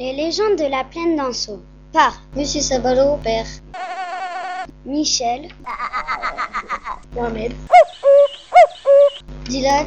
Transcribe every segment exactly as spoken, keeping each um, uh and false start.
Les légendes de la plaine d'Anso par Monsieur Sabalo, père Michel, Mohamed, Dylan.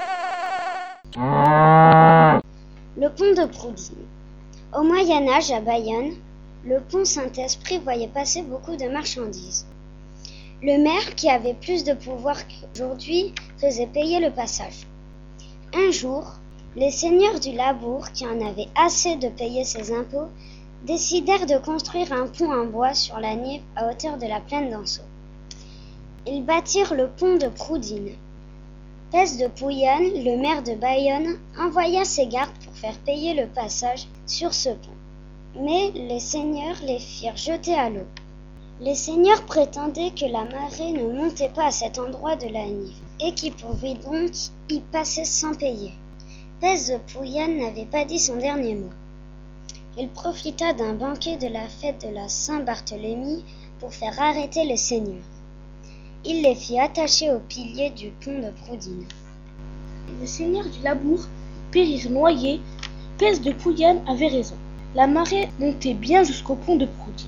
Le pont de Proudine. Au Moyen-Âge, à Bayonne, le pont Saint-Esprit voyait passer beaucoup de marchandises. Le maire, qui avait plus de pouvoir qu'aujourd'hui, faisait payer le passage. Un jour, les seigneurs du Labour, qui en avaient assez de payer ses impôts, décidèrent de construire un pont en bois sur la Nive à hauteur de la plaine d'Anso. Ils bâtirent le pont de Proudine. Pèse de Pouyanne, le maire de Bayonne, envoya ses gardes pour faire payer le passage sur ce pont. Mais les seigneurs les firent jeter à l'eau. Les seigneurs prétendaient que la marée ne montait pas à cet endroit de la Nive et qu'ils pouvaient donc y passer sans payer. Pèse de Pouyanne n'avait pas dit son dernier mot. Il profita d'un banquet de la fête de la Saint-Barthélemy pour faire arrêter les seigneurs. Il les fit attacher aux piliers du pont de Proudine. Les seigneurs du Labour périrent noyés. Pèse de Pouyanne avait raison. La marée montait bien jusqu'au pont de Proudine.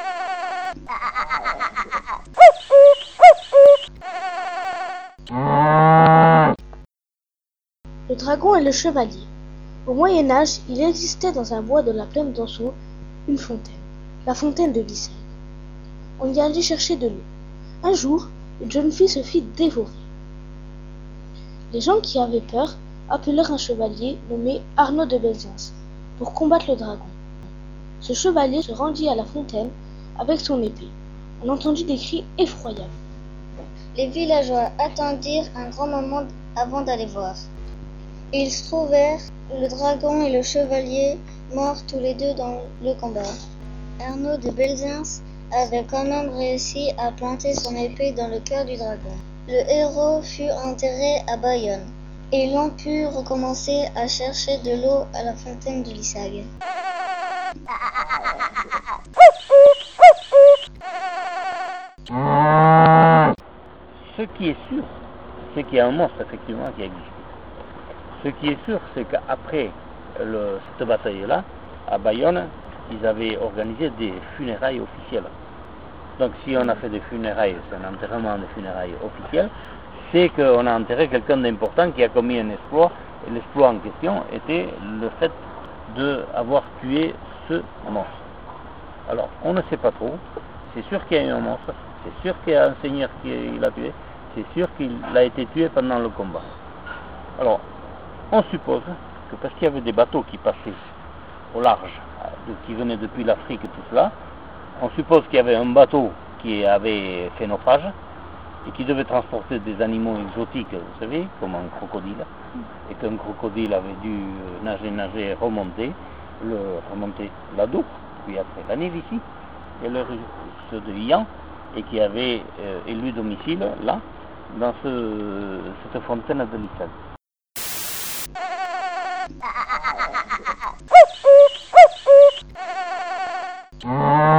Le dragon et le chevalier. Au Moyen-Âge, il existait dans un bois de la plaine d'Anso une fontaine, la fontaine de Lysagne. On y allait chercher de l'eau. Un jour, une jeune fille se fit dévorer. Les gens qui avaient peur appelèrent un chevalier nommé Arnaud de Belzins pour combattre le dragon. Ce chevalier se rendit à la fontaine avec son épée. On entendit des cris effroyables. Les villageois attendirent un grand moment avant d'aller voir. Ils trouvèrent le dragon et le chevalier morts tous les deux dans le combat. Arnaud de Belzins avait quand même réussi à planter son épée dans le cœur du dragon. Le héros fut enterré à Bayonne et l'on put recommencer à chercher de l'eau à la fontaine de Lysagne. Ce qui est sûr, c'est qu'il y a un monstre effectivement qui existe. Ce qui est sûr, c'est qu'après le, cette bataille-là, à Bayonne, ils avaient organisé des funérailles officielles. Donc si on a fait des funérailles, c'est un enterrement de funérailles officielles, c'est qu'on a enterré quelqu'un d'important qui a commis un exploit, et l'exploit en question était le fait d'avoir tué ce monstre. Alors, on ne sait pas trop, c'est sûr qu'il y a eu un monstre, c'est sûr qu'il y a un seigneur qui l'a tué, c'est sûr qu'il a été tué pendant le combat. Alors, on suppose que parce qu'il y avait des bateaux qui passaient au large, qui venaient depuis l'Afrique et tout cela, on suppose qu'il y avait un bateau qui avait fait naufrage et qui devait transporter des animaux exotiques, vous savez, comme un crocodile, et qu'un crocodile avait dû nager, nager, remonter, le, remonter la Dour, puis après la Nive ici, et le russe de Yan, et qui avait euh, élu domicile là, dans ce, cette fontaine de Lysagne. Ah